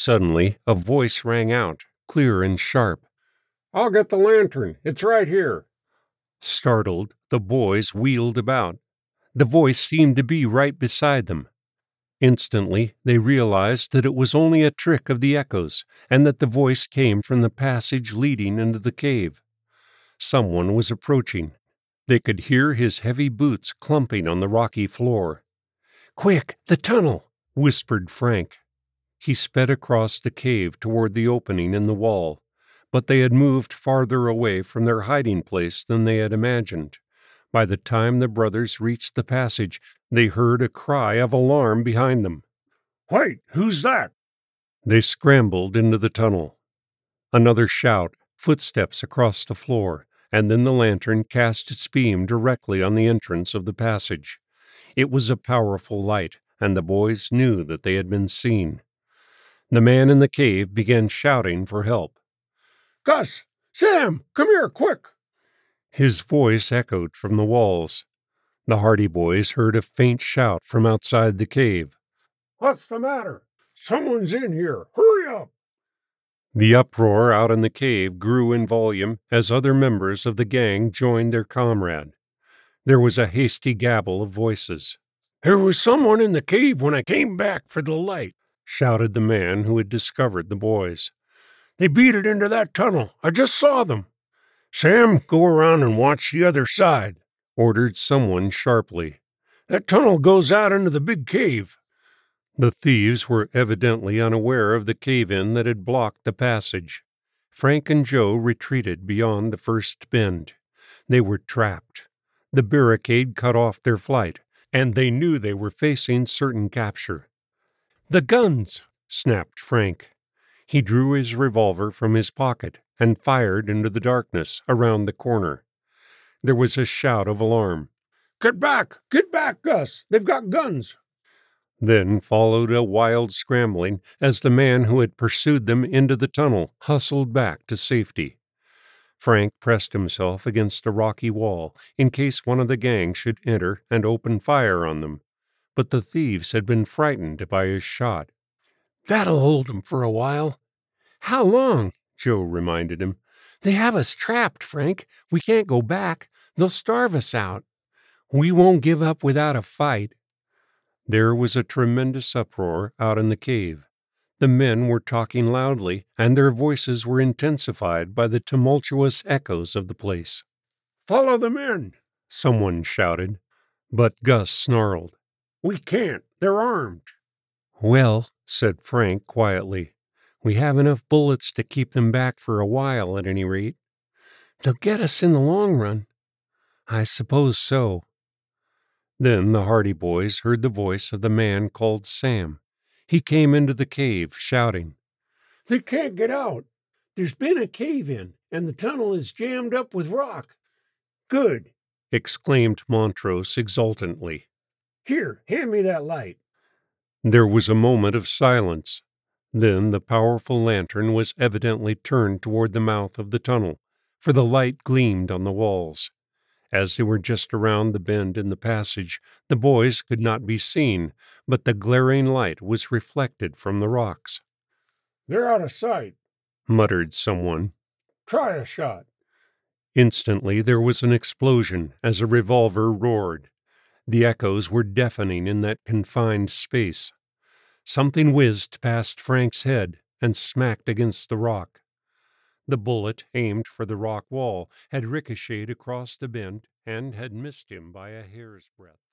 Suddenly, a voice rang out, clear and sharp. "I'll get the lantern. It's right here." Startled, the boys wheeled about. The voice seemed to be right beside them. Instantly, they realized that it was only a trick of the echoes, and that the voice came from the passage leading into the cave. Someone was approaching. They could hear his heavy boots clumping on the rocky floor. "Quick, the tunnel!" whispered Frank. He sped across the cave toward the opening in the wall, but they had moved farther away from their hiding place than they had imagined. By the time the brothers reached the passage, they heard a cry of alarm behind them. "Wait, who's that?" They scrambled into the tunnel. Another shout, footsteps across the floor, and then the lantern cast its beam directly on the entrance of the passage. It was a powerful light, and the boys knew that they had been seen. The man in the cave began shouting for help. "Gus! Sam! Come here, quick!" His voice echoed from the walls. The Hardy Boys heard a faint shout from outside the cave. "What's the matter? Someone's in here! Hurry up!" The uproar out in the cave grew in volume as other members of the gang joined their comrade. There was a hasty gabble of voices. "There was someone in the cave when I came back for the light," shouted the man who had discovered the boys. "They beat it into that tunnel. I just saw them." "Sam, go around and watch the other side," ordered someone sharply. "That tunnel goes out into the big cave." The thieves were evidently unaware of the cave-in that had blocked the passage. Frank and Joe retreated beyond the first bend. They were trapped. The barricade cut off their flight, and they knew they were facing certain capture. "The guns!" snapped Frank. He drew his revolver from his pocket and fired into the darkness around the corner. There was a shout of alarm. Get back, Gus! They've got guns!" Then followed a wild scrambling as the man who had pursued them into the tunnel hustled back to safety. Frank pressed himself against a rocky wall in case one of the gang should enter and open fire on them, but the thieves had been frightened by his shot. "That'll hold them for a while." "How long?" Joe reminded him. "They have us trapped, Frank. We can't go back. They'll starve us out." "We won't give up without a fight." There was a tremendous uproar out in the cave. The men were talking loudly, and their voices were intensified by the tumultuous echoes of the place. "Follow the men," someone shouted, but Gus snarled. "We can't. They're armed." "Well," said Frank quietly, "we have enough bullets to keep them back for a while, at any rate." "They'll get us in the long run." "I suppose so." Then the Hardy Boys heard the voice of the man called Sam. He came into the cave, shouting, "They can't get out. There's been a cave-in, and the tunnel is jammed up with rock." "Good!" exclaimed Montrose exultantly. "Here, hand me that light." There was a moment of silence. Then the powerful lantern was evidently turned toward the mouth of the tunnel, for the light gleamed on the walls. As they were just around the bend in the passage, the boys could not be seen, but the glaring light was reflected from the rocks. "They're out of sight," muttered someone. "Try a shot." Instantly there was an explosion as a revolver roared. The echoes were deafening in that confined space. Something whizzed past Frank's head and smacked against the rock. The bullet, aimed for the rock wall, had ricocheted across the bend and had missed him by a hair's breadth.